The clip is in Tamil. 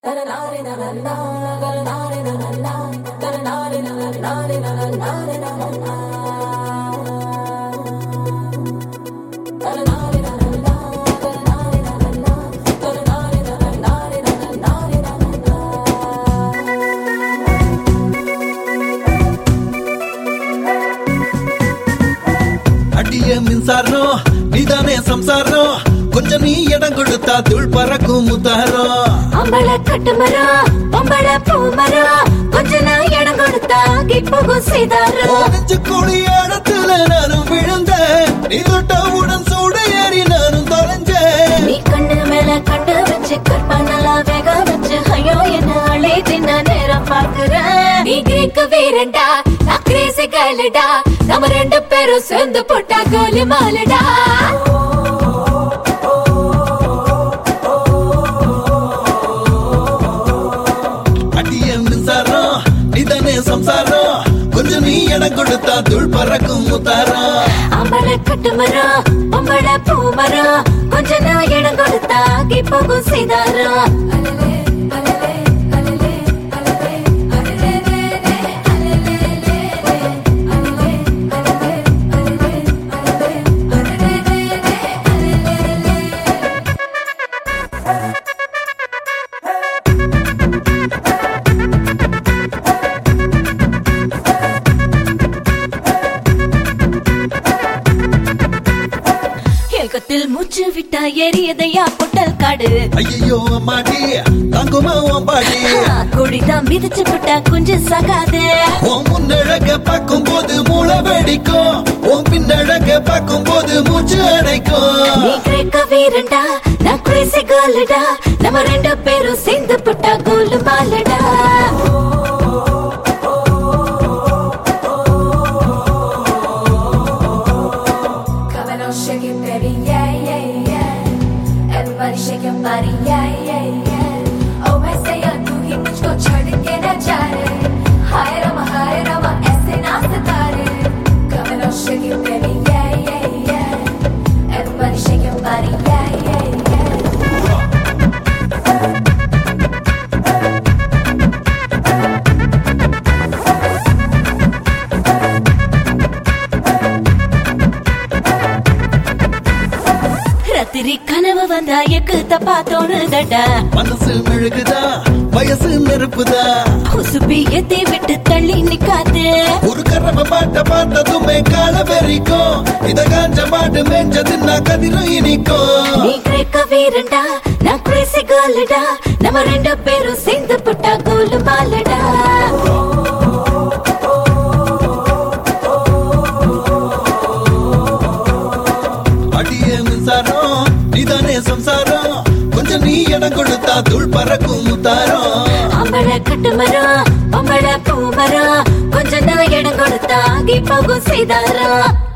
அடிய மின்சாரம் நீதானே சம்சாரம் கொஞ்சம் நீ இடம் கொடுத்தா தூள் பறக்கும் முத்தாரம் அம்பள கட்டு மரம் பொம்பள பூ மரம் கொஞ்சம் நான் இடம் கொடுத்தா போகும் சீதாரம் கூடி இடத்துல நானும் விழுந்தேன் நீ தொட்டவுடன் சூடு ஏறி நானும் தொலைஞ்சேன் நீ கண்ணு மேல கண்டு வச்சு கற்பா நல்லா வேக வச்சு ஐயோ என்ன அழைத்து நான் நேரம் பார்க்கிறேன் நீ கிரேக்க வீரண்டா நான் கிரேசி கேளுடா நம்ம ரெண்டு பேரும் சேர்ந்து போட்டா கோலி மாலடா நீதானே சம்சாரம் கொஞ்சம் நீ இடம் கொடுத்தா தூள் பறக்கும் முத்தாரம் அம்பள கட்டு மரம் பொம்பள பூ மரம் கொஞ்சம் நான் இடம் கொடுத்தா போகும் சீதாரம் கத்தில் மூச்சு விட்டா எரியதையா பொட்டல் காடு ஐயோ மாடி தங்குமா பாடி கொடிதான் மிதிச்சு விட்டா கொஞ்சம் சகாது உன் முன்னழக பார்க்கும் போது மூளை வெடிக்கும் உன் பின்னழக பார்க்கும் போது மூச்சு அடைக்கும் நீ கிரேக்க வீரண்டா நான் கிரேசி கேர்ள்டா நம்ம ரெண்டு பேரும் சேர்ந்து போட்டா கோலு மாலடா Shake your body, yeah, yeah, yeah. Oh, I say तू ही मुझको छोड़ के न जा रे. हाय रमा, ऐसे ना सितारे. Come on, shake your baby, yeah, yeah, yeah. Everybody shake your body, yeah, yeah, yeah. ராத்திரி கனவு வந்தா எக்கு தப்பா தோணுதடா மனசு மெழுகுதா வயசு நெருப்புதா குசுப்பி எத்தி விட்டு தள்ளி நிக்காது ஒரு கரவ மாட்ட பார்த்ததுமே கால வெறிக்கும் இத காஞ்ச மாட்டு மேஞ்சதுன்னா கதிரும் இனிக்கும் நீ கிரேக்க வீரண்டா நான் கிரேசி கேர்ள்டா நம்ம ரெண்டு பேரும் சேர்ந்து போட்டா கோலு மாலடா நீதானே சம்சாரம் கொஞ்சம் நீ இடம் கொடுத்தா தூள் பறக்கும் முத்தாரம் அம்பள கட்டு மரம் பொம்பள பூ மரம் கொஞ்சம் நான் இடம் கொடுத்தா போகும் சீதாரம்